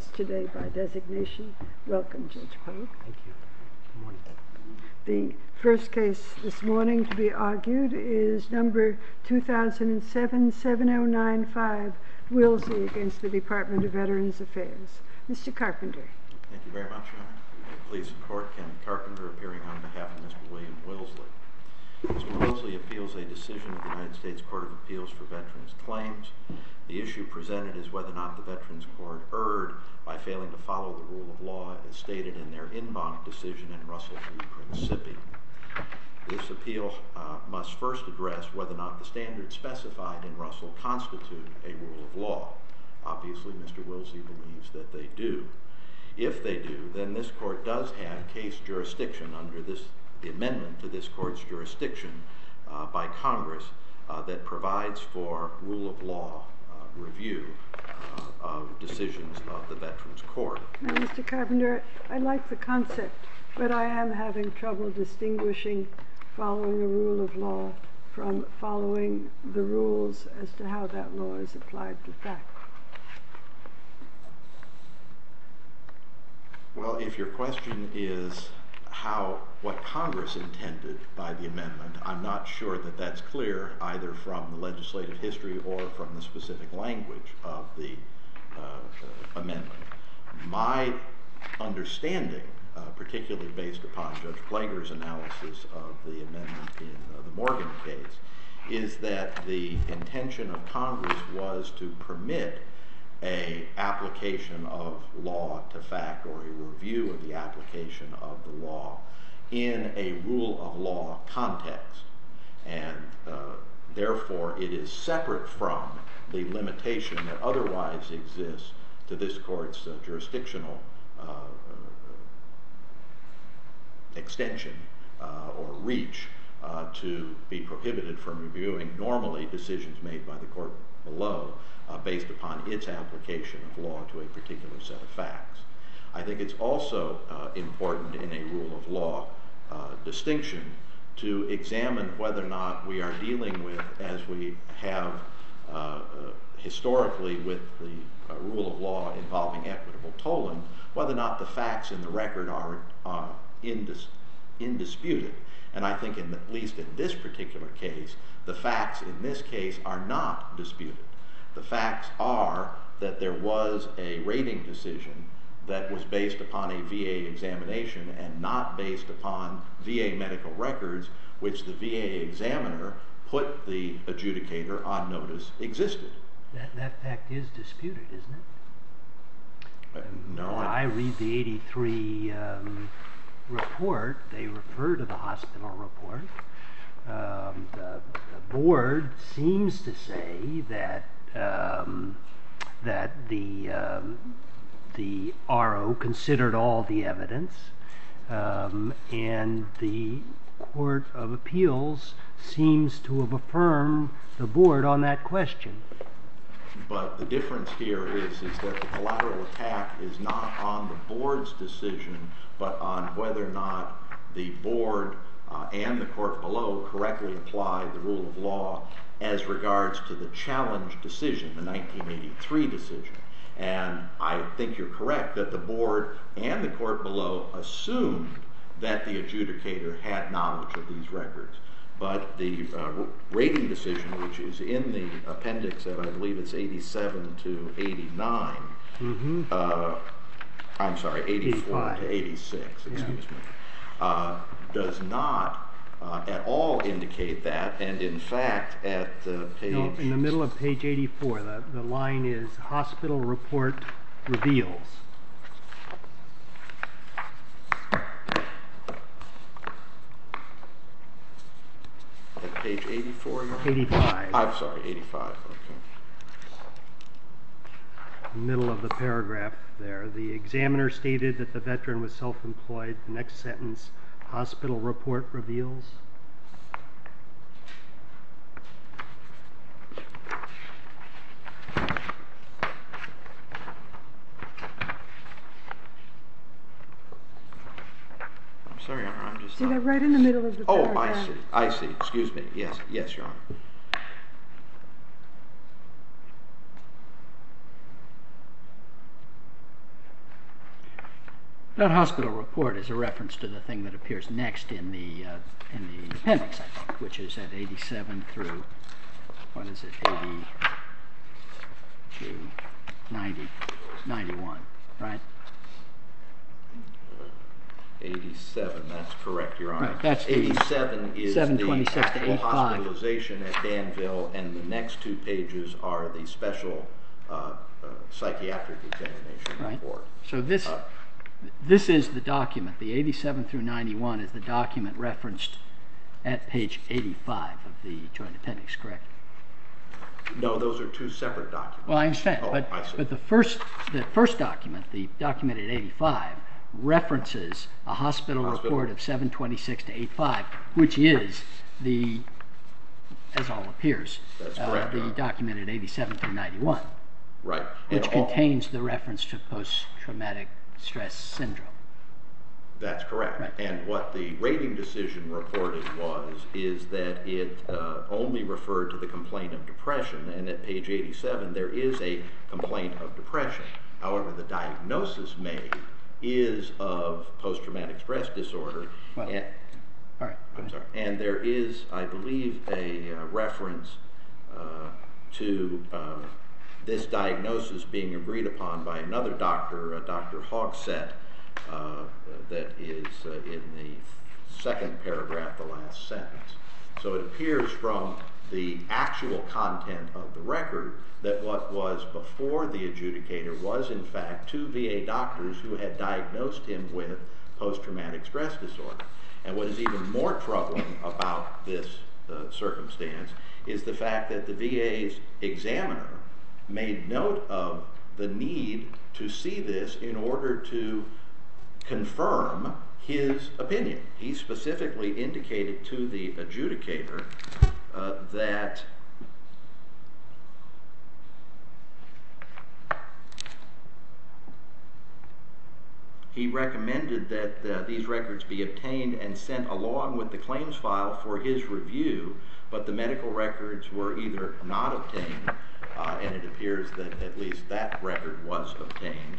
us today by designation. Welcome, Judge Pogue. Thank you. Good morning. The first case this morning to be argued is number 2007-7095, Willsey against the Department of Veterans Affairs. Mr. Carpenter. Thank you very much, Your Honor. Police and Court, Kenneth Carpenter, appearing on behalf of Mr. William Willsey. Mr. Willsey appeals a decision of the United States Court of Appeals for Veterans Claims. The issue presented is whether or not the Veterans Court erred by failing to follow the rule of law as stated in their en banc decision in Russell v. Principi. This appeal must first address whether or not the standards specified in Russell constitute a rule of law. Obviously, Mr. Willsey believes that they do. If they do, then this court does have case jurisdiction under the amendment to this court's jurisdiction by Congress that provides for rule of law review of decisions of the Veterans Court. Now, Mr. Carpenter, I like the concept, but I am having trouble distinguishing following a rule of law from following the rules as to how that law is applied to fact. Well, if your question is what Congress intended by the amendment, I'm not sure that that's clear either from the legislative history or from the specific language of the amendment. My understanding, particularly based upon Judge Plager's analysis of the amendment in the Morgan case, is that the intention of Congress was to permit an application of law to fact or a review of the application of the law in a rule of law context. And therefore, it is separate from the limitation that otherwise exists to this court's jurisdictional extension or reach to be prohibited from reviewing normally decisions made by the court below based upon its application of law to a particular set of facts. I think it's also important in a rule of law distinction to examine whether or not we are dealing with, as we have historically with the rule of law involving equitable tolling, whether or not the facts in the record are indisputed. And I think at least in this particular case, the facts in this case are not disputed. The facts are that there was a rating decision that was based upon a VA examination and not based upon VA medical records, which the VA examiner put the adjudicator on notice existed. That fact is disputed, isn't it? No. I read the 83 report. They refer to the hospital report. The board seems to say that the RO considered all the evidence, and the Court of Appeals seems to have affirmed the board on that question. But the difference here is that the collateral attack is not on the board's decision, but on whether or not the board and the court below correctly applied the rule of law as regards to the challenge decision, the 1983 decision. And I think you're correct that the board and the court below assumed that the adjudicator had knowledge of these records. But the rating decision, which is in the appendix at I believe it's 87 to 89, I'm sorry, 84 to 86, excuse me, does not at all indicate that. And in fact, at page... No, in the middle of page 84, the line is hospital report reveals. At page 84? 85. I'm sorry, 85, okay. Middle of the paragraph there. The examiner stated that the veteran was self-employed. The next sentence, hospital report reveals. I'm sorry, Your Honor, I'm just... See that right in the middle of the paragraph? Oh, I see, excuse me. Yes, Your Honor. That hospital report is a reference to the thing that appears next in the appendix, I think, which is at 87 through, what is it, 80 to 90, 91, right? 87, that's correct, Your Honor. Right, that's 87 is the 726 to actual 85. hospitalization at Danville, and the next 2 pages are the special psychiatric examination report. So this is the document. The 87 through 91 is the document referenced at page 85 of the joint appendix, correct? No, those are 2 separate documents. Well, I understand, Oh, but I see. the first document, the document at 85, references a hospital report of 726 to 85, which is the, as all appears, That's correct, the document at 87 through 91, Right. which And contains the reference to post-traumatic stress syndrome. That's correct. Right. And what the rating decision reported is that it only referred to the complaint of depression, and at page 87 there is a complaint of depression. However, the diagnosis made is of post-traumatic stress disorder. Well, all right. I'm sorry. And there is, I believe, a reference to this diagnosis being agreed upon by another doctor, Dr. Hogsett, that is in the second paragraph, the last sentence. So it appears from the actual content of the record that what was before the adjudicator was in fact 2 VA doctors who had diagnosed him with post-traumatic stress disorder. And what is even more troubling about this circumstance is the fact that the VA's examiner made note of the need to see this in order to confirm his opinion. He specifically indicated to the adjudicator that he recommended that these records be obtained and sent along with the claims file for his review, but the medical records were either not obtained, and it appears that at least that record was obtained,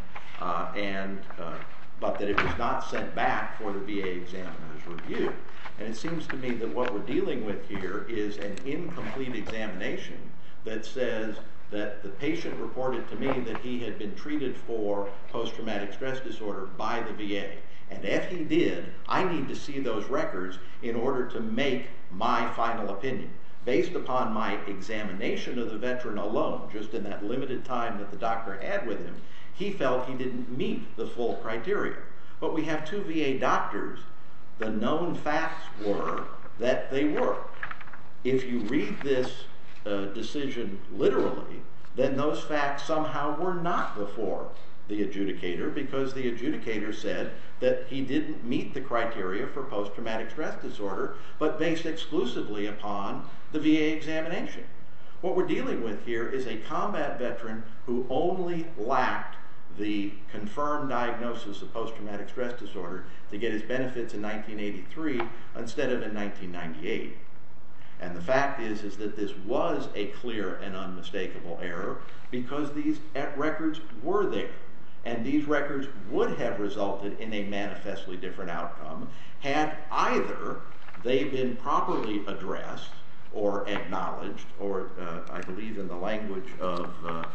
but that it was not sent back for the VA examiner's review. And it seems to me that what we're dealing with here is an incomplete examination that says that the patient reported to me that he had been treated for post-traumatic stress disorder by the VA. And if he did, I need to see those records in order to make my final opinion. Based upon my examination of the veteran alone, just in that limited time that the doctor had with him, he felt he didn't meet the full criteria. But we have 2 VA doctors. The known facts were that they were. If you read this decision literally, then those facts somehow were not before the adjudicator, because the adjudicator said that he didn't meet the criteria for post-traumatic stress disorder, but based exclusively upon the VA examination. What we're dealing with here is a combat veteran who only lacked the confirmed diagnosis of post-traumatic stress disorder to get his benefits in 1983 instead of in 1998. And the fact is that this was a clear and unmistakable error because these records were there. And these records would have resulted in a manifestly different outcome had either they been properly addressed or acknowledged, or I believe in the language of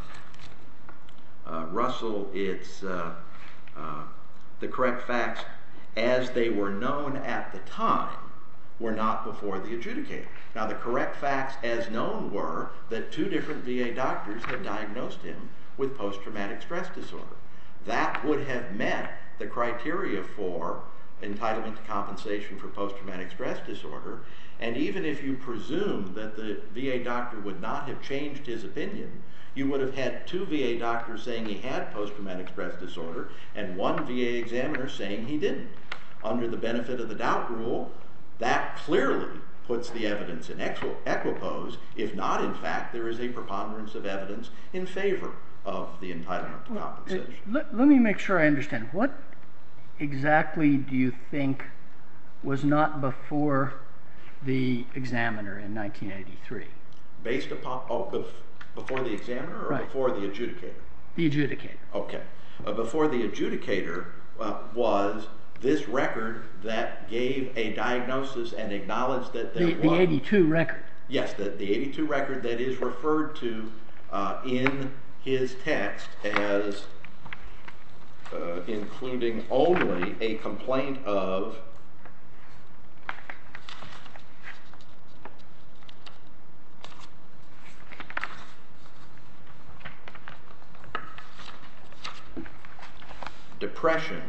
Russell, it's the correct facts as they were known at the time were not before the adjudicator. Now, the correct facts as known were that 2 different VA doctors had diagnosed him with post-traumatic stress disorder. That would have met the criteria for entitlement to compensation for post-traumatic stress disorder, and even if you presume that the VA doctor would not have changed his opinion, you would have had 2 VA doctors saying he had post-traumatic stress disorder and 1 VA examiner saying he didn't. Under the benefit of the doubt rule, that clearly puts the evidence in equipoise, if not, in fact, there is a preponderance of evidence in favor of the entitlement to compensation. Let me make sure I understand. What exactly do you think was not before the examiner in 1983? Based upon, before the examiner or Right. before the adjudicator? The adjudicator. Okay. Before the adjudicator, was this record that gave a diagnosis and acknowledged that there was... The 82 record. Yes, the 82 record that is referred to in his text as including only a complaint of depression,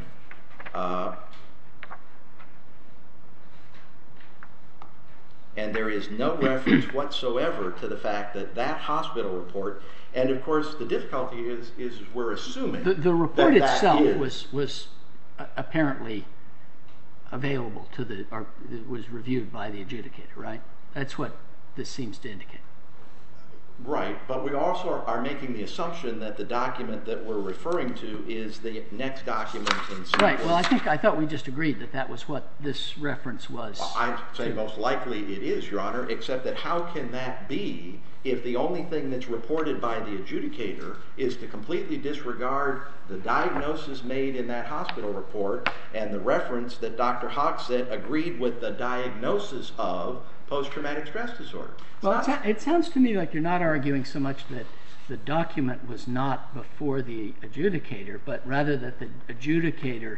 and there is no reference whatsoever to the fact that that hospital report, and of course the difficulty is we're assuming the report that itself was apparently available to or it was reviewed by the adjudicator, right? That's what this seems to indicate. Right, but we also are making the assumption that the document that we're referring to is the next document in sequence. Right, well I thought we just agreed that that was what this reference was. Well, I'd say most likely it is, Your Honor, except that how can that be if the only thing that's reported by the adjudicator is to completely disregard the diagnosis made in that hospital report and the reference that Dr. Hogsett agreed with the diagnosis of post-traumatic stress disorder. Well, it sounds to me like you're not arguing so much that the document was not before the adjudicator, but rather that the adjudicator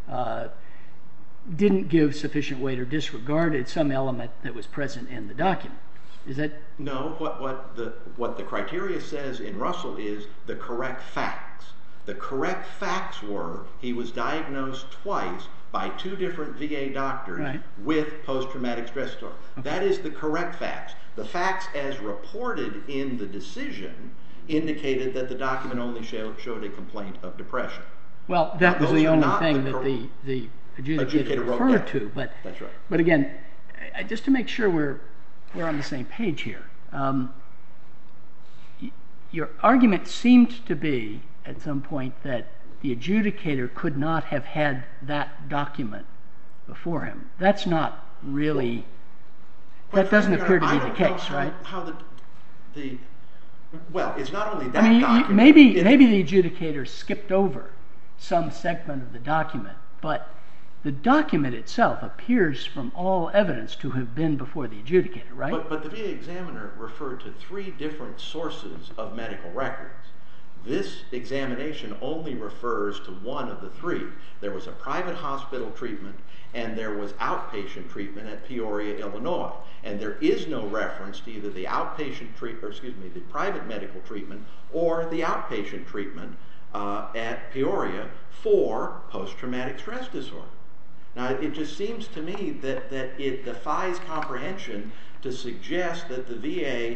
didn't give sufficient weight or disregarded some element that was present in the document. Is that... No, what the criteria says in Russell is the correct facts. The correct facts were he was diagnosed twice by two different VA doctors with post-traumatic stress disorder. Okay. That is the correct facts. The facts as reported in the decision indicated that the document only showed a complaint of depression. Well, that was the only thing that the adjudicator referred to. But, that's right. But again, just to make sure we're on the same page here, your argument seemed to be at some point that the adjudicator could not have had that document before him. That's not really... That doesn't appear to be the case, right? Well, it's not only that document... Maybe the adjudicator skipped over some segment of the document, but the document itself appears from all evidence to have been before the adjudicator, right? But the VA examiner referred to three different sources of medical records. This examination only refers to one of the three. There was a private hospital treatment and there was outpatient treatment at Peoria, Illinois. And there is no reference to either the outpatient treatment, the private medical treatment or the outpatient treatment at Peoria for post-traumatic stress disorder. Now, it just seems to me that it defies comprehension to suggest that the VA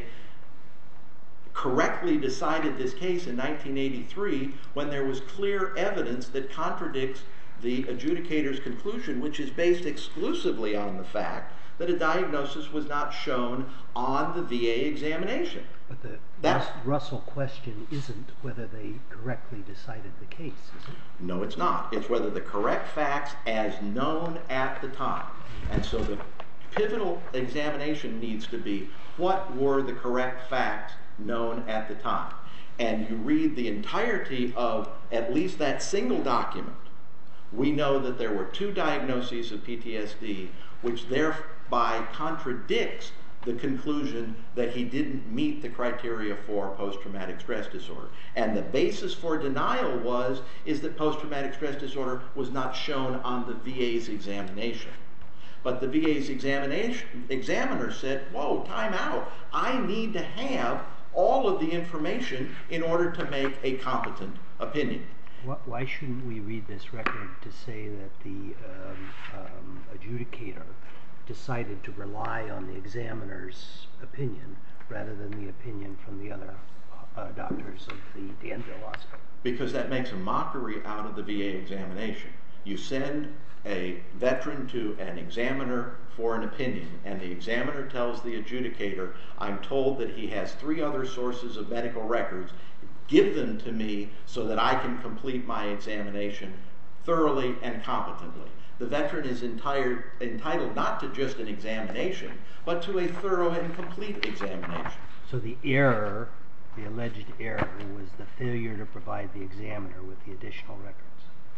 correctly decided this case in 1983 when there was clear evidence that contradicts the adjudicator's conclusion, which is based exclusively on the fact that a diagnosis was not shown on the VA examination. But the Russell question isn't whether they correctly decided the case, is it? No, it's not. It's whether the correct facts as known at the time. And so the pivotal examination needs to be, what were the correct facts known at the time? And you read the entirety of at least that single document, we know that there were two diagnoses of PTSD, which thereby contradicts the conclusion that he didn't meet the criteria for post-traumatic stress disorder. And the basis for denial is that post-traumatic stress disorder was not shown on the VA's examination. But the VA's examiner said, whoa, time out. I need to have all of the information in order to make a competent opinion. Why shouldn't we read this record to say that the adjudicator decided to rely on the examiner's opinion rather than the opinion from the other doctors of the Danville Hospital? Because that makes a mockery out of the VA examination. You send a veteran to an examiner for an opinion, and the examiner tells the adjudicator, I'm told that he has 3 other sources of medical records. Give them to me so that I can complete my examination thoroughly and competently. The veteran is entitled not to just an examination, but to a thorough and complete examination. So the error, the alleged error, was the failure to provide the examiner with the additional records?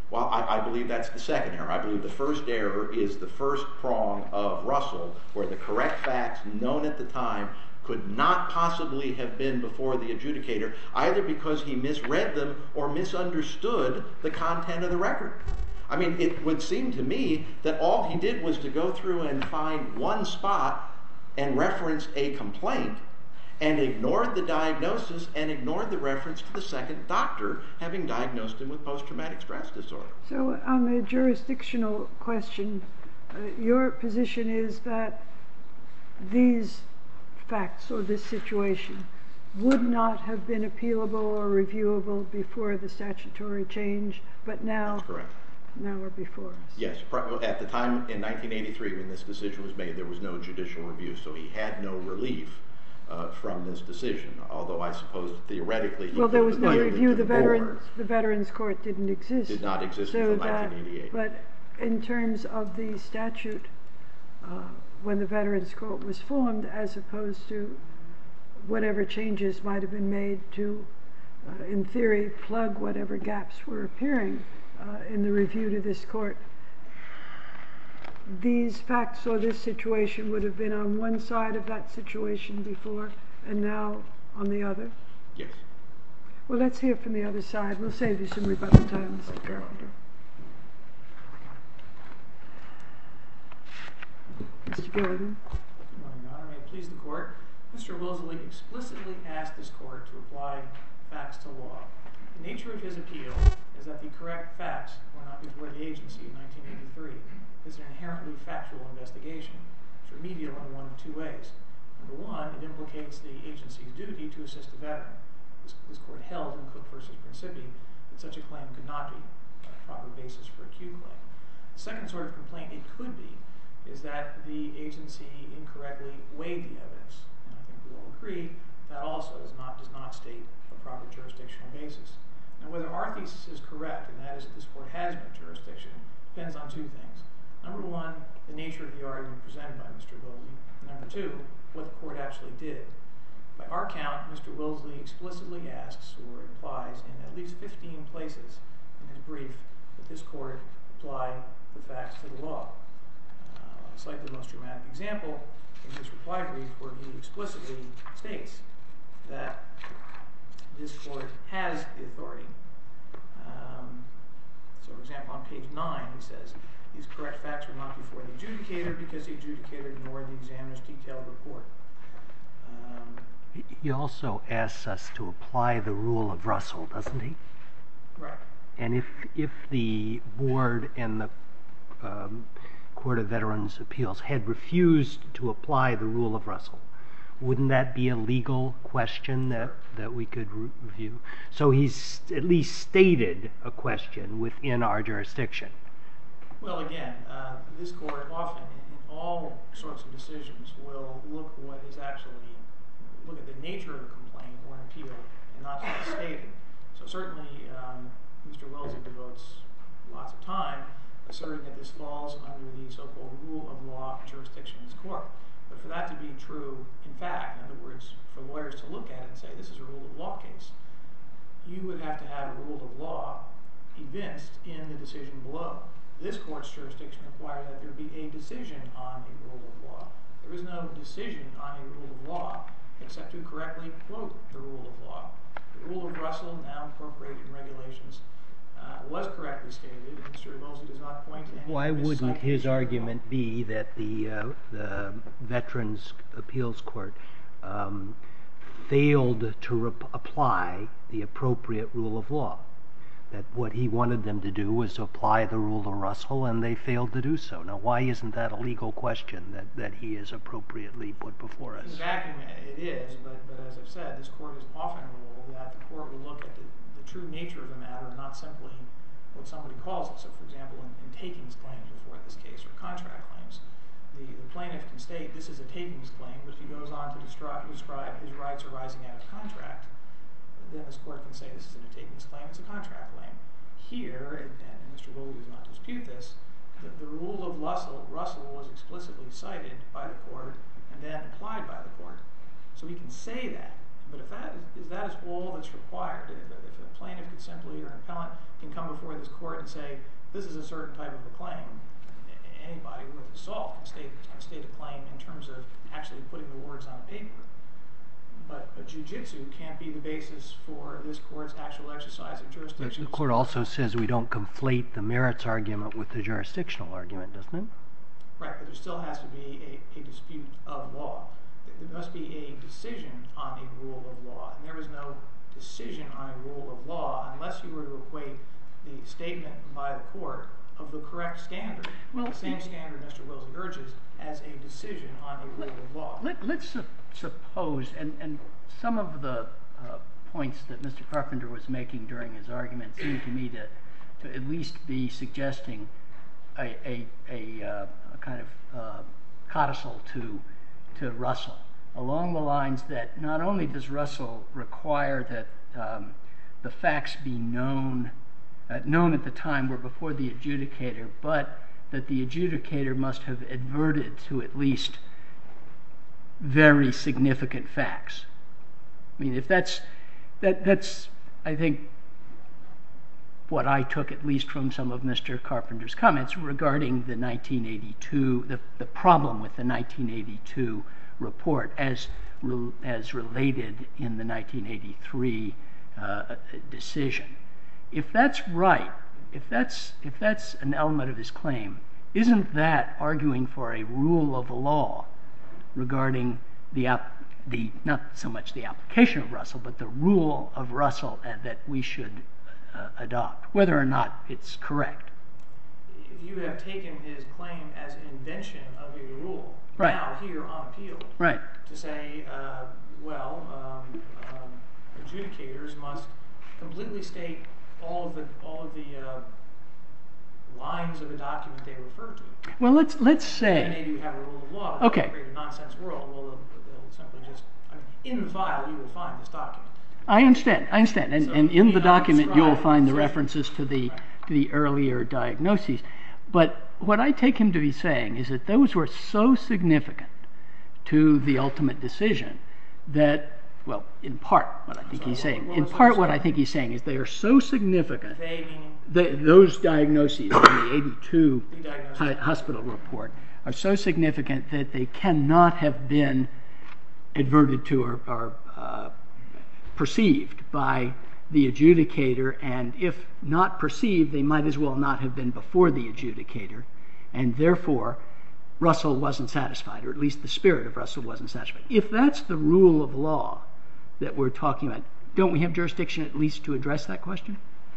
Well, I believe that's the second error. I believe the first error is the first prong of Russell, where the correct facts known at the time could not possibly have been before the adjudicator, either because he misread them or misunderstood the content of the record. I mean, it would seem to me that all he did was to go through and find one spot and reference a complaint, and ignored the diagnosis and ignored the reference to the second doctor having diagnosed him with post-traumatic stress disorder. So on the jurisdictional question, your position is that these facts or this situation would not have been appealable or reviewable before the statutory change, but now, That's correct. Now are before us. Yes, at the time in 1983 when this decision was made, there was no judicial review, so he had no relief from this decision, although I suppose theoretically he well, there was no review. The board. Veterans Court didn't exist. Did not exist so until 1988. But in terms of the statute, when the Veterans Court was formed, as opposed to whatever changes might have been made to, in theory, plug whatever gaps were appearing in the review to this court, these facts or this situation would have been on one side of that situation before and now on the other? Yes. Well, let's hear from the other side. We'll save you some rebuttal time, Mr. Carpenter. Mr. Gilligan. Good morning, Your Honor. May it please the Court. Mr. Wilsley explicitly asked this Court to apply facts to law. The nature of his appeal is that the correct facts were not before the agency in 1983. It's an inherently factual investigation. It's remedial in one of two ways. Number one, it implicates the agency's duty to assist the veteran. This Court held in Cook v. Principi that such a claim could not be a proper basis for a Q claim. The second sort of complaint it could be is that the agency incorrectly weighed the evidence. And I think we all agree that also does not state a proper jurisdictional basis. Now, whether our thesis is correct, and that is that this Court has no jurisdiction, depends on two things. Number one, the nature of the argument presented by Mr. Wilsley. Number two, what the Court actually did. By our count, Mr. Wilsley explicitly asks or implies in at least 15 places in his brief that this Court apply the facts to the law. I'll cite the most dramatic example in his reply brief where he explicitly states that this Court has the authority. So, for example, on page 9 he says, these correct facts were not before the adjudicator because the adjudicator ignored the examiner's detailed report. He also asks us to apply the rule of Russell, doesn't he? Right. And if the board and the Court of Veterans' Appeals had refused to apply the rule of Russell, wouldn't that be a legal question that we could review? So he's at least stated a question within our jurisdiction. Well, again, this Court often, in all sorts of decisions, will look at the nature of the complaint or an appeal and not just stated. So certainly, Mr. Wilsley devotes lots of time asserting that this falls under the so-called rule of law jurisdiction of this Court. But for that to be true, in fact, in other words, for lawyers to look at it and say this is a rule of law case, you would have to have a rule of law evinced in the decision below. This Court's jurisdiction requires that there be a decision on a rule of law. There is no decision on a rule of law except to correctly quote the rule of law. The rule of Russell, now incorporated in regulations, was correctly stated, and Mr. Wilsley does not point to any. Why wouldn't his argument be that the Veterans Appeals Court failed to apply the appropriate rule of law? That what he wanted them to do was to apply the rule of Russell, and they failed to do so. Now, why isn't that a legal question that he has appropriately put before us? In vacuum, it is, but as I've said, this Court has often ruled that the Court will look at the true nature of the matter, not simply what somebody calls it. So, for example, in takings claims before this case, or contract claims, the plaintiff can state this is a takings claim, but if he goes on to describe his rights arising out of contract, then this Court can say this isn't a takings claim, it's a contract claim. Here, and Mr. Wilsley does not dispute this, the rule of Russell was explicitly cited by the Court and then applied by the Court. So we can say that, but if that is all that's required, if a plaintiff could simply, or an appellant can can come before this court and say, this is a certain type of a claim. Anybody with assault can state a claim in terms of actually putting the words on paper. But jiu-jitsu can't be the basis for this court's actual exercise of jurisdiction. The court also says we don't conflate the merits argument with the jurisdictional argument, doesn't it? Right, but there still has to be a dispute of law. There must be a decision on a rule of law, and there is no decision on a rule of law unless you were to equate the statement by the court of the correct standard, the same standard Mr. Wilsey urges, as a decision on a rule of law. Let's suppose, and some of the points that Mr. Carpenter was making during his argument seem to me to at least be suggesting a kind of codicil to Russell, along the lines that not only does Russell require that the facts be known at the time or before the adjudicator, but that the adjudicator must have adverted to at least very significant facts. I mean, if that's I think what I took at least from some of Mr. Carpenter's comments regarding the 1982, the problem with the 1982 report as related in the 1983 decision. If that's right, if that's an element of his claim, isn't that arguing for a rule of law regarding not so much the application of Russell, but the rule of Russell that we should adopt, whether or not it's correct? If you have taken his claim as an invention of a rule, right, now here on appeal, right, to say, adjudicators must completely state all of the lines of a document they refer to. Well, let's say. And maybe you have a rule of law. Okay. Create a nonsense world. Well, they'll simply just. In the file, you will find this document. I understand, and So, in the document you will find the so- references to the earlier diagnoses. But what I take him to be saying is that those were so significant to the ultimate decision that, well, in part what I think he's saying. In part what I think he's saying is they are so significant. They meaning? Those diagnoses in the 82 The diagnosis. hospital report are so significant that they cannot have been adverted to or perceived by the adjudicator, and if not perceived, they might as well not have been before the adjudicator, and therefore Russell wasn't satisfied, or at least the spirit of Russell wasn't satisfied. If that's the rule of law that we're talking about, don't we have jurisdiction at least to address that question?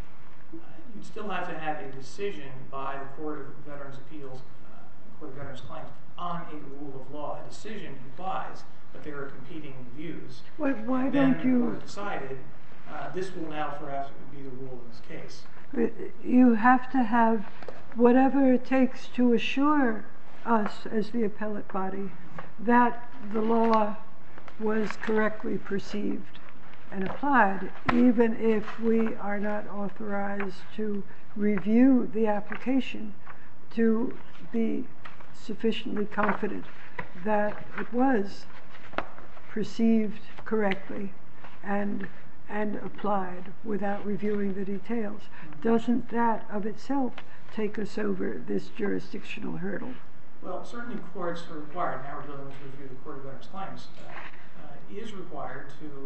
You'd still have to have a decision by the Court of Veterans Appeals, Court of Veterans Claims, on a rule of law. A decision implies that there are competing views. Why Then don't you? the court decided this will now forever be the rule in this case. You have to have whatever it takes to assure us as the appellate body that the law was correctly perceived and applied, even if we are not authorized to review the application, to be sufficiently confident that it was perceived correctly and applied without reviewing the details. Doesn't that of itself take us over this jurisdictional hurdle? Well, certainly courts are required, now we're dealing with review of the Court of Veterans Claims, is required to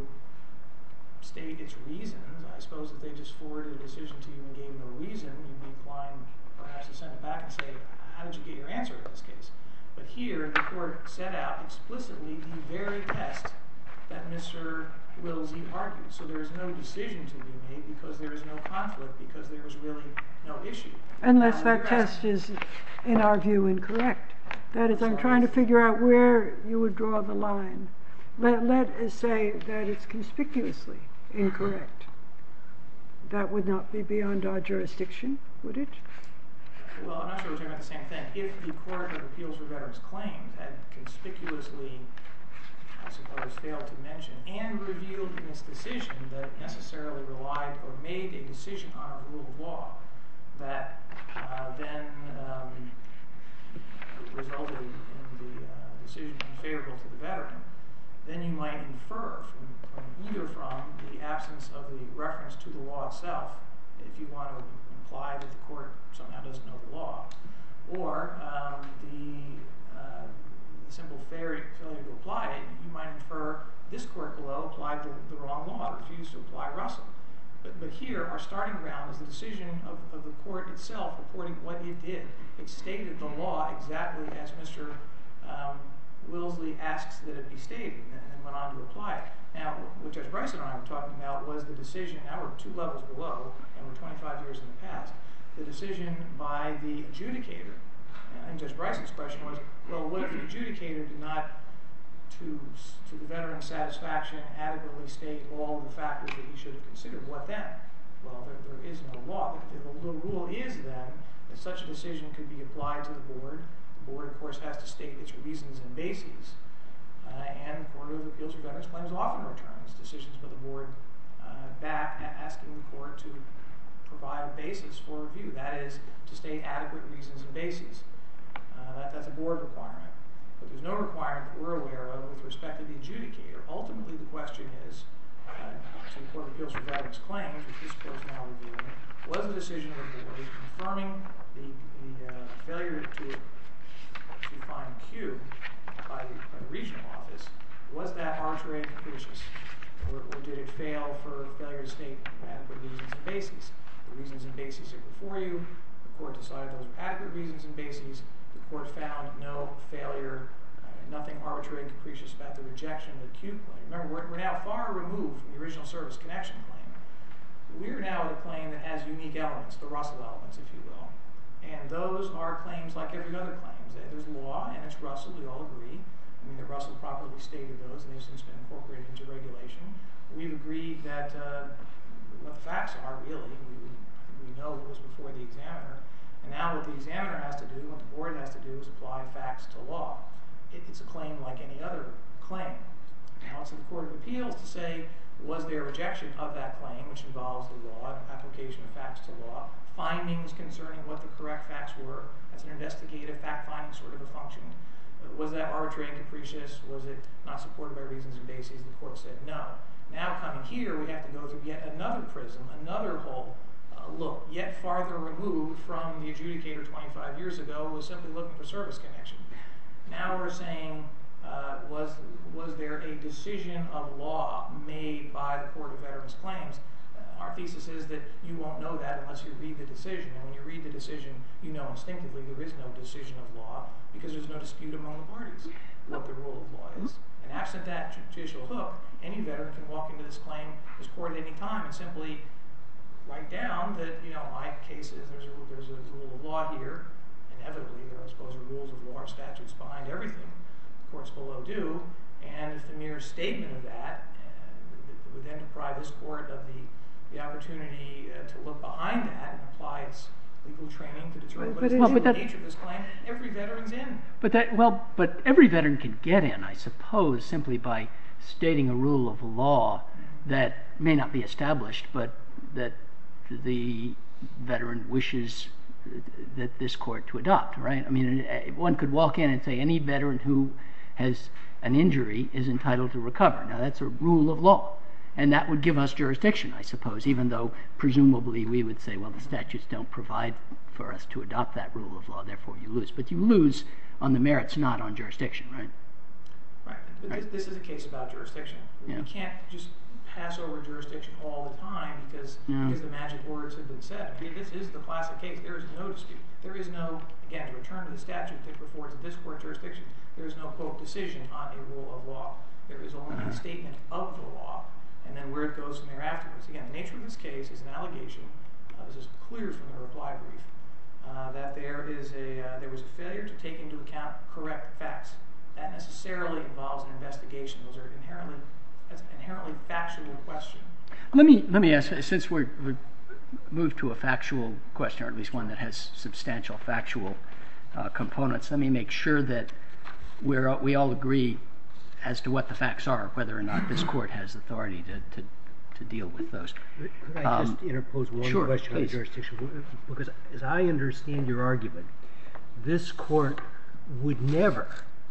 state its reasons. I suppose if they just forwarded a decision to you and gave no reason, you'd be inclined perhaps to send it back and say, how did you get your answer in this case? But here, the court set out explicitly the very test that Mr. Wilsey argued. So there is no decision to be made because there is no conflict, because there is really no issue. Unless that test is, in our view, incorrect. That is, I'm trying to figure out where you would draw the line. Let us say that it's conspicuously incorrect. That would not be beyond our jurisdiction, would it? Well, I'm not sure we're talking about the same thing. If the Court of Appeals for Veterans Claims had conspicuously, I suppose, failed to mention and revealed in its decision that it necessarily relied or made a decision on a rule of law that then resulted in the decision unfavorable to the veteran, then you might infer from the absence of the reference to the law itself, if you want to that the court somehow doesn't know the law, or the simple failure to apply it, you might infer this court below applied the wrong law, refused to apply Russell. But here, our starting ground is the decision of the court itself reporting what it did. It stated the law exactly as Mr. Wilsley asks that it be stated, and then went on to apply it. Now, what Judge Bryson and I were talking about was the decision, now we're 2 levels below, and we're 25 years in the past, the decision by the adjudicator. And Judge Bryson's question was, well, what if the adjudicator did not, to the veteran's satisfaction, adequately state all the factors that he should have considered? What then? Well, there is no law. The rule is then that such a decision could be applied to the board. The board, of course, has to state its reasons and bases. And the Court of Appeals for Veterans Claims often returns decisions by the board back, asking the court to provide a basis for review. That is, to state adequate reasons and bases. That's a board requirement. But there's no requirement that we're aware of with respect to the adjudicator. Ultimately, the question is, to the Court of Appeals for Veterans Claims, which this court is now reviewing, was the decision of the board confirming the failure to find Q by the regional office, was that arbitrary and capricious? Or did it fail for failure to state adequate reasons and bases? The reasons and bases are before you. The court decided those were adequate reasons and bases. The court found no failure, nothing arbitrary and capricious about the rejection of the Q claim. Remember, we're now far removed from the original service connection claim. We're now at a claim that has unique elements, the Russell elements, if you will. And those are claims like every other claim. There's law, and it's Russell, we all agree. I mean, that Russell properly stated those, and they've since been incorporated into regulation. We've agreed that what the facts are, really, we know what was before the examiner. And now what the examiner has to do, what the board has to do, is apply facts to law. It's a claim like any other claim. Now it's in the Court of Appeals to say, was there a rejection of that claim, which involves the law, application of facts to law, findings concerning what the correct facts were, as an investigative fact-finding sort of a function. Was that arbitrary and capricious? Was it not supported by reasons and bases? The court said no. Now coming here, we have to go through yet another prism, another whole look, yet farther removed from the adjudicator 25 years ago, who was simply looking for service connection. Now we're saying, was there a decision of law made by the Court of Veterans Claims? Our thesis is that you won't know that unless you read the decision. And when you read the decision, you know instinctively there is no decision of law because there's no dispute among the parties what the rule of law is. And absent that judicial hook, any veteran can walk into this court at any time and simply write down that, my case is there's a rule of law here. Inevitably, there are, I suppose, rules of law or statutes behind everything the courts below do. And if the mere statement of that would then deprive this court of the opportunity to look behind that and apply its legal training to determine what is the nature of this claim, every veteran's in. But every veteran can get in, I suppose, simply by stating a rule of law that may not be established, but that the veteran wishes that this court to adopt, right? I mean, one could walk in and say any veteran who has an injury is entitled to recover. Now, that's a rule of law. And that would give us jurisdiction, I suppose, even though presumably we would say, well, the statutes don't provide for us to adopt that rule of law, therefore you lose. But you lose on the merits, not on jurisdiction, right? Right. But this is a case about jurisdiction. Yeah. We can't just pass over jurisdiction all the time because the magic words have been said. I mean, this is the classic case. There is no dispute. There is no, again, to return to the statute that affords this court jurisdiction, there is no, quote, decision on a rule of law. There is only a statement of the law. And then where it goes from there afterwards. Again, the nature of this case is an allegation. This is clear from the reply brief that there was a failure to take into account correct facts. That necessarily involves an investigation. Those are inherently factual question. Let me ask, since we're moved to a factual question, or at least one that has substantial factual components, let me make sure that we all agree as to what the facts are, whether or not this court has authority to deal with those. Could I just interpose one question on jurisdiction? Because as I understand your argument, this court would never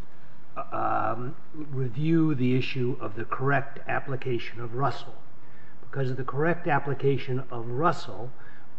review the issue of the correct application of Russell. Because the correct application of Russell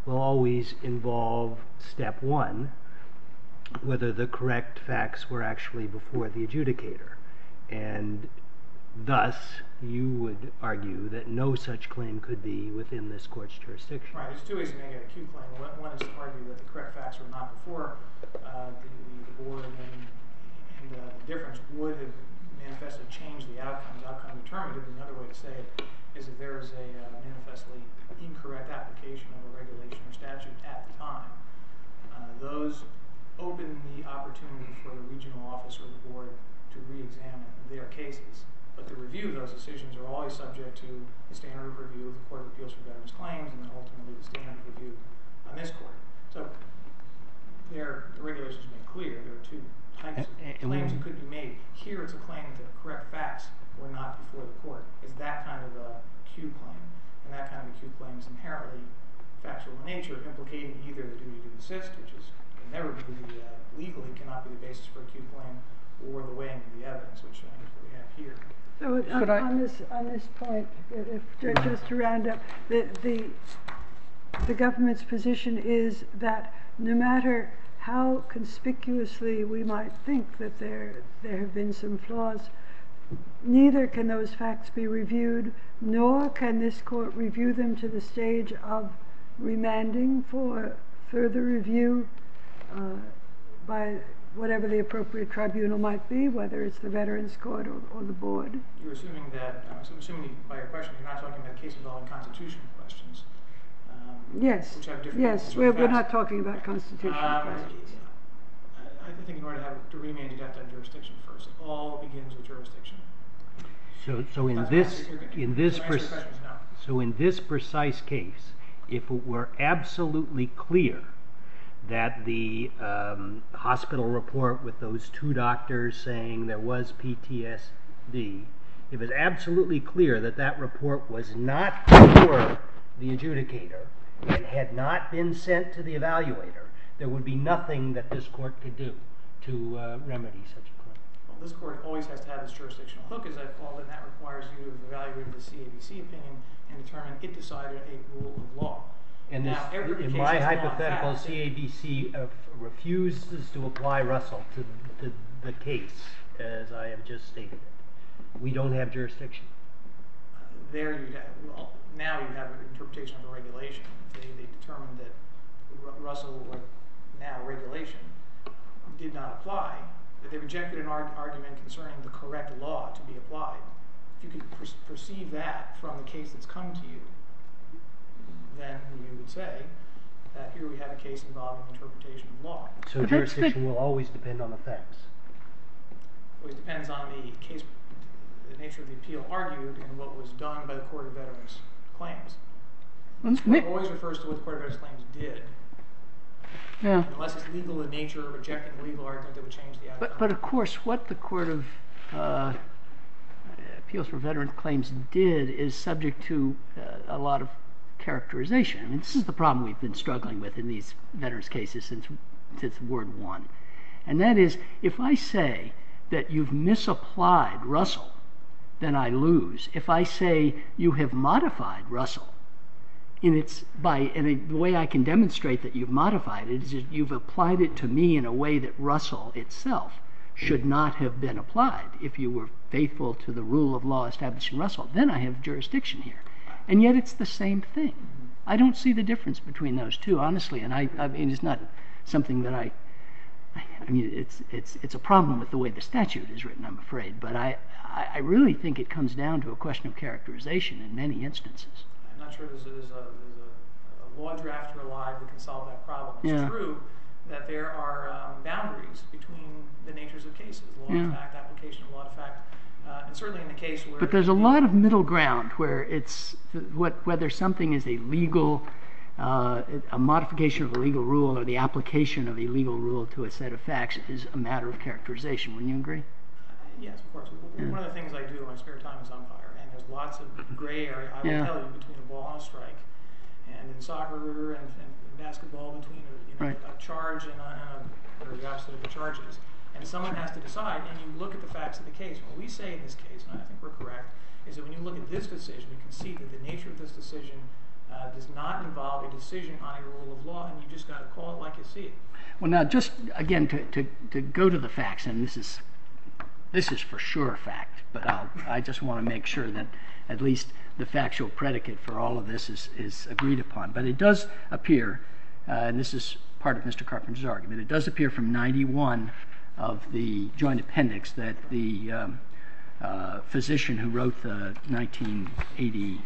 will always involve step one, whether the correct facts were actually before the adjudicator. And thus, you would argue that no such claim could be within this court's jurisdiction. Right, there's two ways to make an acute claim. One is to argue that the correct facts were not before the board, and the difference would have manifestly changed the outcome determinative. Another way to say it is that there is a manifestly incorrect application of a regulation or statute at the time. Those open the opportunity for the regional office or the board to re-examine their cases. But the review of those decisions are always subject to the standard of review of the Court of Appeals for Veterans Claims, and then ultimately the standard of review on this court. So the regulations make clear there are two types of claims that could be made. Here it's a claim that the correct facts were not before the court. It's that kind of a Q claim. And that kind of a Q claim is inherently factual in nature, implicating either the duty to assist, which can never be legally cannot be the basis for a Q claim, or the weighing of the evidence, which I think is what we have here. So on this point, just to round up, the government's position is that no matter how conspicuously we might think that there have been some flaws, neither can those facts be reviewed, nor can this court review them to the stage of remanding for further review by whatever the appropriate tribunal might be, whether it's the Veterans Court or the board. You're assuming that, I'm assuming by your question, you're not talking about a case involving constitutional questions. Yes. Which have different We're not talking about constitutional questions. I think in order to remand, you'd have to have jurisdiction first. It all begins with jurisdiction. So in this precise case, if it were absolutely clear that the hospital report with those two doctors saying there was PTSD, if it's absolutely clear that that report was not before the adjudicator and had not been sent to the evaluator, there would be nothing that this court could do to remedy such a claim. Well, this court always has to have this jurisdictional hook, as I've called it, and that requires you to evaluate the CABC opinion and determine it decided a rule of law. And now, in my hypothetical, CABC refuses to apply Russell to the case, as I have just stated it. We don't have jurisdiction. Now you have an interpretation of the regulation. If they determined that Russell, or now regulation, did not apply, that they rejected an argument concerning the correct law to be applied. If you could perceive that from the case that's come to you, then you would say that here we have a case involving interpretation of law. So jurisdiction will always depend on the facts. It always depends on the case, the nature of the appeal argued, and what was done by the Court of Veterans Claims. It always refers to what the Court of Veterans Claims did. Yeah. Unless it's legal in nature, rejecting a legal argument that would change the outcome. But of course, what the Court of Appeals for Veterans Claims did is subject to a lot of characterization. I mean, this is the problem we've been struggling with in these veterans cases since Ward 1. And that is, if I say that you've misapplied Russell, then I lose. If I say you have modified Russell, the way I can demonstrate that you've modified it is that you've applied it to me in a way that Russell itself should not have been applied. If you were faithful to the rule of law established in Russell, then I have jurisdiction here. And yet it's the same thing. I don't see the difference between those two, honestly. And I mean, it's not something that I mean, it's a problem with the way the statute is written, I'm afraid. But I really think it comes down to a question of characterization in many instances. I'm not sure there's a law drafter alive that can solve that problem. It's true that there are boundaries between the natures of cases, law of fact, application of law of fact, and certainly in the case where... But there's a lot of middle ground where it's whether something is a legal, a modification of a legal rule or the application of a legal rule to a set of facts is a matter of characterization. Wouldn't you agree? Yes, of course. One of the things I do in my spare time is umpire, and there's lots of gray area, I will tell you, between a ball and a strike. And in soccer and basketball, between a charge and or the opposite of the charges. And someone has to decide, and you look at the facts of the case. What we say in this case, and I think we're correct, is that when you look at this decision, you can see that the nature of this decision does not involve a decision on a rule of law, and you just got to call it like you see it. Well, now, just again to go to the facts, and this is for sure a fact, but I just want to make sure that at least the factual predicate for all of this is agreed upon. But it does appear, and this is part of Mr. Carpenter's argument, it does appear from 91 of the joint appendix that the physician who wrote the 1980,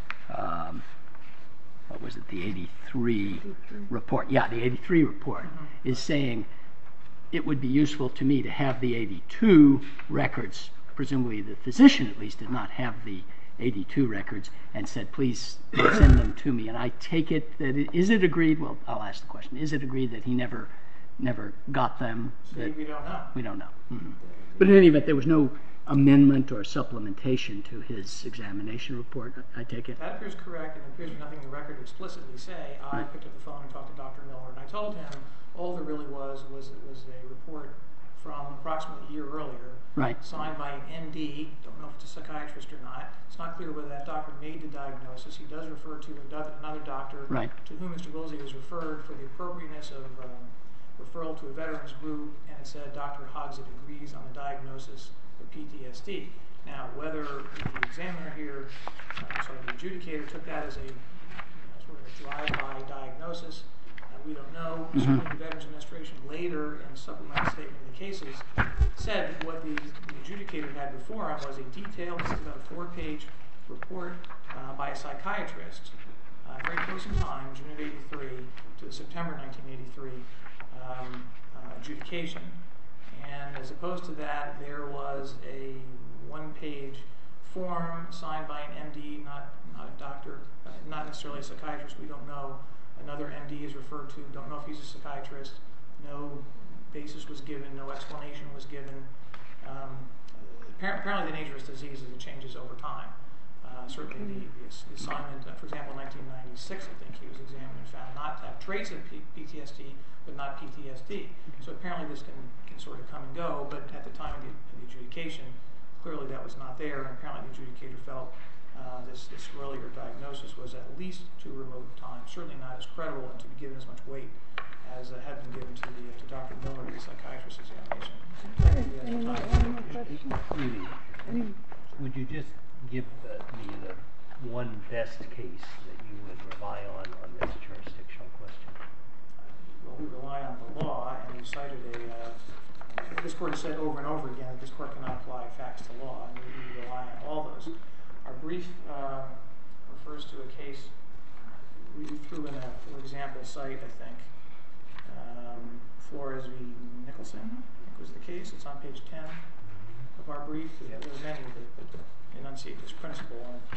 what was it, the 83 report? Yeah, the 83 report is saying it would be useful to me to have the 82 records. Presumably the physician at least did not have the 82 records and said, please send them to me. And I take it that is it agreed? Well, I'll ask the question. Is it agreed that he never got them? See, we don't know. We don't know. Mm-hmm. But in any event, there was no amendment or supplementation to his examination report, I take it? That appears correct, and it appears there's nothing in the record to explicitly say. I picked up the phone and talked to Dr. Miller, and I told him all there really was a report from approximately a year earlier, signed by an MD. Don't know if it's a psychiatrist or not. It's not clear whether that doctor made the diagnosis. He does refer to another doctor to whom Mr. Wilsey was referred for the appropriateness of referral to a veterans group, and it said Dr. Hogsett agrees on the diagnosis of PTSD. Now, whether the examiner here, the adjudicator, took that as a sort of a drive-by diagnosis, we don't know. Certainly the Veterans Administration later, in a supplemental statement of the cases, said what the adjudicator had before him was a detailed, this is about a 4-page report by a psychiatrist, very close in time, June of 83 to the September 1983 adjudication. And as opposed to that, there was a 1-page form signed by an MD, not a doctor, not necessarily a psychiatrist, we don't know. Another MD is referred to, don't know if he's a psychiatrist. No basis was given, no explanation was given. Apparently the nature of this disease is it changes over time. Certainly the assignment, for example, in 1996, I think he was examined and found not to have traits of PTSD, but not PTSD. So apparently this can sort of come and go, but at the time of the adjudication, clearly that was not there, and apparently the adjudicator felt this earlier diagnosis was at least too remote a time, certainly not as credible and to be given as much weight as had been given to Dr. Miller, the psychiatrist examination. Any more questions? Would you just give me the one best case that you would rely on this jurisdictional question? Well, we rely on the law, and you cited this court has said over and over again that this court cannot apply facts to law, and we rely on all those. Our brief refers to a case we threw in a, for example, site, I think. Flores v. Nicholson, I think was the case. It's on page 10 of our brief. There are many that enunciate this principle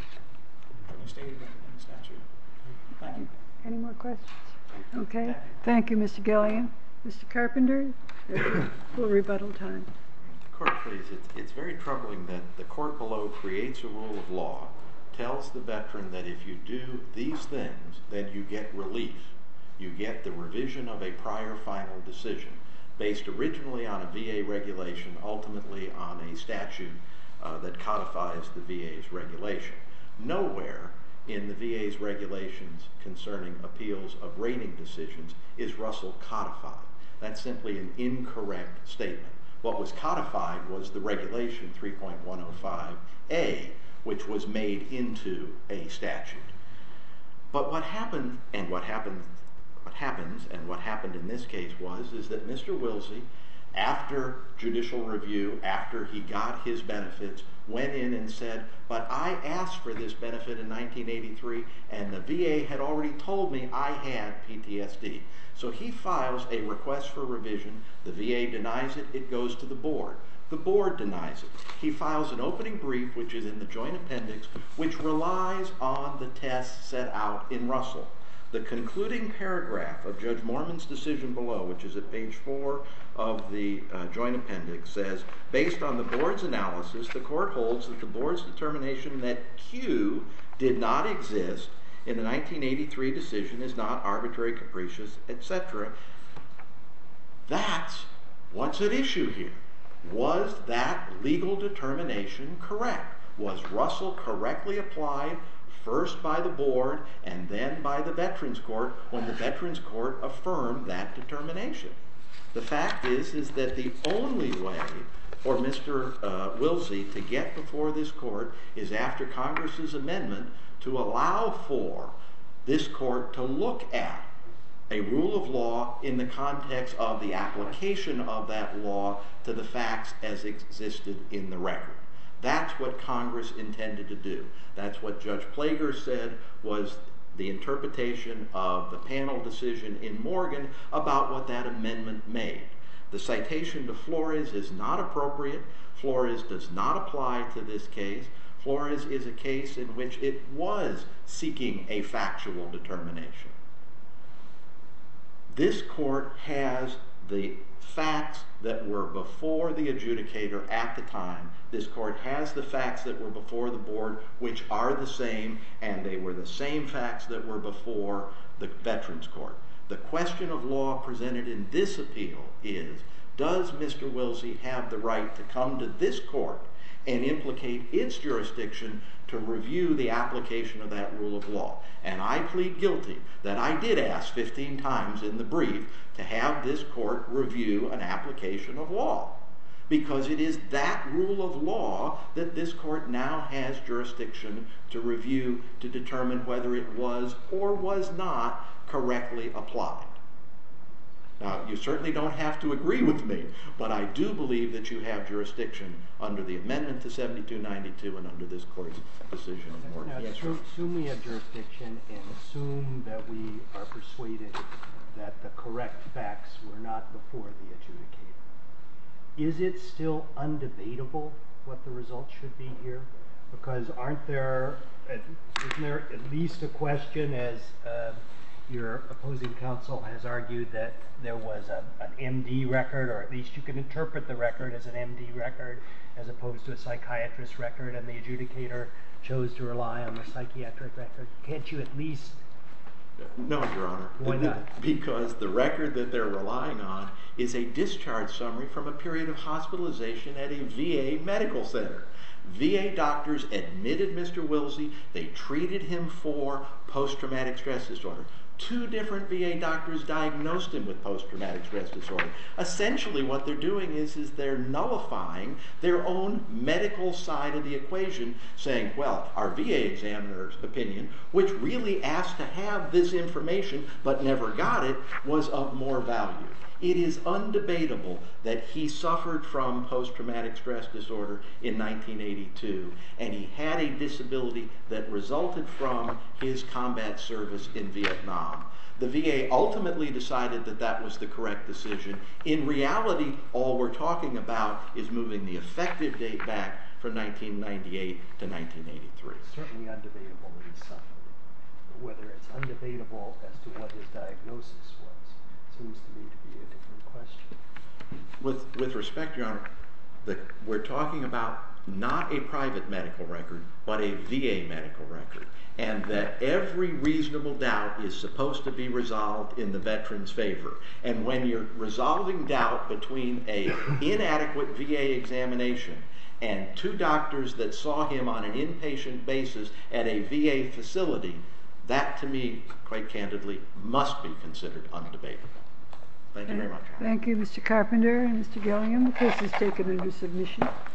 stated in the statute. Thank you. Any more questions? Okay. Thank you, Mr. Gillian. Mr. Carpenter, full rebuttal time. Court, please. It's very troubling that the court below creates a rule of law, tells the veteran that if you do these things, then you get relief. You get the revision of a prior final decision based originally on a VA regulation, ultimately on a statute that codifies the VA's regulation. Nowhere in the VA's regulations concerning appeals of rating decisions is Russell codified. That's simply an incorrect statement. What was codified was the regulation 3.105A, which was made into a statute. But what happened, and what happens, and what happened in this case is that Mr. Wilsey, after judicial review, after he got his benefits, went in and said, but I asked for this benefit in 1983, and the VA had already told me I had PTSD. So he files a request for revision. The VA denies it. It goes to the board. The board denies it. He files an opening brief, which is in the joint appendix, which relies on the tests set out in Russell. The concluding paragraph of Judge Mormon's decision below, which is at page 4 of the joint appendix, says, based on the board's analysis, the court holds that the board's determination that Q did not exist in the 1983 decision is not arbitrary, capricious, etc. That's what's at issue here. Was that legal determination correct? Was Russell correctly applied first by the board and then by the Veterans Court when the Veterans Court affirmed that determination. The fact is that the only way for Mr. Wilsey to get before this court is after Congress's amendment to allow for this court to look at a rule of law in the context of the application of that law to the facts as existed in the record. That's what Congress intended to do. That's what Judge Plager said was the interpretation of the panel decision in Morgan about what that amendment made. The citation to Flores is not appropriate. Flores does not apply to this case. Flores is a case in which it was seeking a factual determination. This court has the facts that were before the adjudicator at the time. This court has the facts that were before the board, which are the same, and they were the same facts that were before the Veterans Court. The question of law presented in this appeal is, does Mr. Wilsey have the right to come to this court and implicate its jurisdiction to review the application of that rule of law? And I plead guilty that I did ask 15 times in the brief to have this court review an application of law, because it is that rule of law that this court now has jurisdiction to review to determine whether it was or was not correctly applied. Now, you certainly don't have to agree with me, but I do believe that you have jurisdiction under the amendment to 7292 and under this court's decision in Morgan. Now, assume we have jurisdiction and assume that we are persuaded that the correct facts were not before the adjudicator. Is it still undebatable what the result should be here? Because isn't there at least a question, as your opposing counsel has argued, that there was an MD record, or at least you can interpret the record as an MD record as opposed to a psychiatrist record, and the adjudicator chose to rely on the psychiatric record? Can't you at least... No, Your Honor. Why not? Because the record that they're relying on is a discharge summary from a period of hospitalization at a VA medical center. VA doctors admitted Mr. Wilsey. They treated him for post-traumatic stress disorder. 2 different VA doctors diagnosed him with post-traumatic stress disorder. Essentially what they're doing is they're nullifying their own medical side of the equation, saying, well, our VA examiner's opinion, which really asked to have this information but never got it, was of more value. It is undebatable that he suffered from post-traumatic stress disorder in 1982, and he had a disability that resulted from his combat service in Vietnam. The VA ultimately decided that that was the correct decision. In reality, all we're talking about is moving the effective date back from 1998 to 1983. It's certainly undebatable that he suffered. But whether it's undebatable as to what his diagnosis was seems to me to be a different question. With respect, Your Honor, we're talking about not a private medical record, but a VA medical record, and that every reasonable doubt is supposed to be resolved in the veteran's favor. And when you're resolving doubt between an inadequate VA examination and 2 doctors that saw him on an inpatient basis at a VA facility, that to me, quite candidly, must be considered undebatable. Thank you very much. Thank you, Mr. Carpenter and Mr. Gillingham. The case is taken under submission.